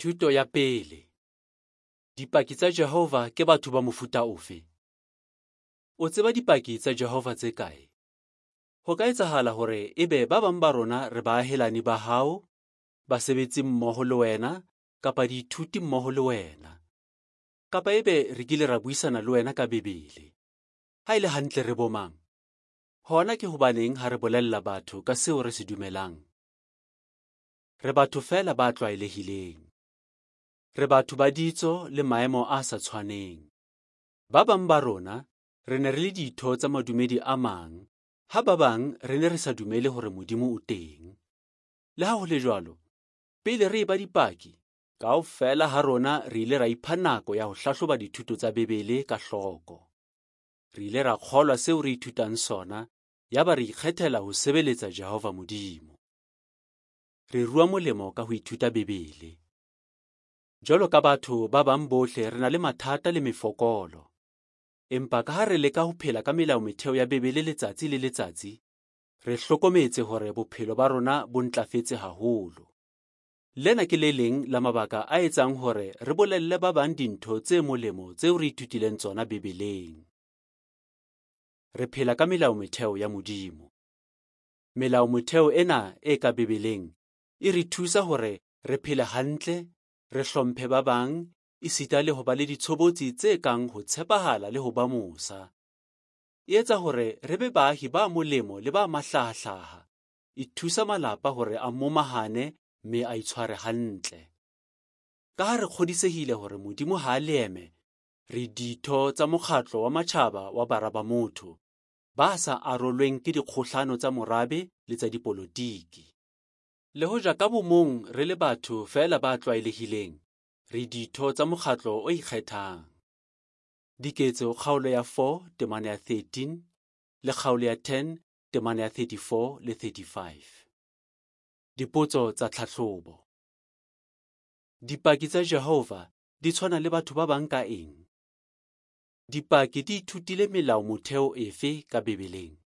Thuto ya pele. Dipaki tsa Jehova ke batho ba mofuta ofe? O tseba dipaki tsa Jehova tse kae? Ho ka etsahala hore ebe ba bang ba rona re baahelani ba hao, basebetsi mmoho le wena, kapa diithuti mmoho le wena. Kapa ebe re kile ra buisana le wena ka Bebele. Ha ile hantle re bomang. Hona ke hobaneng ha re bolella batho ka seo re se dumelang. Re batho fela ba tlwaelehileng. Re batho ba ditso le maemo a sa tshwaneng. Ba bang ba rona re ne re le ditho tsa madumedi a mang, ha ba bang re ne re sa dumele hore Modimo o teng. Le ha ho le jwalo, pele re eba dipaki, kaofela ha rona re ile ra ipha nako ya ho hlahloba dithuto tsa Bebele ka hloko. Re ile ra kgolwa seo re ithutang sona, yaba re ikgethela ho sebeletsa Jehova Modimo. Re rua molemo ka ho ithuta Bebele. Jwalo ka batho ba bang bohle re na le mathata le mefokolo. Empa ka ha re leka ho phela ka melao metheo ya Bebele letsatsi le letsatsi, re hlokometse hore bophelo ba rona bo ntlafetse haholo. Lena ke le leng la mabaka a etsang hore re bolelle ba bang dintho tse molemo tseo re ithutileng tsona Bebeleng. Re phela ka melao metheo ya Modimo. Melao metheo ena e ka Bebeleng e re thusa hore re phele hantle, re hlomphe ba bang, esita le ho ba le ditshobotsi tse kang ho tshepahala le ho ba mosa. E etsa hore re be baahi ba molemo le ba mahlahahlaha. E thusa malapa hore a momahane mme a itshware hantle. Ka ha re kgodisehile hore Modimo ha a leeme, re ditho tsa mokgatlo wa matjhaba wa bara ba motho, ba sa arolweng ke dikgohlano tsa morabe le tsa dipolotiki. Le hoja ka bomong re le batho fela ba tlwaelehileng, re ditho tsa mokgatlo o ikgethang. Diketso kgaolo ya 4 temana ya 13 le kgaolo ya 10 temana ya 34 le 35. Dipotso tsa tlhahlobo. Dipaki tsa Jehova di tshwana le batho ba bang ka eng? Dipaki di ithutile melao motheo efe ka Bebeleng?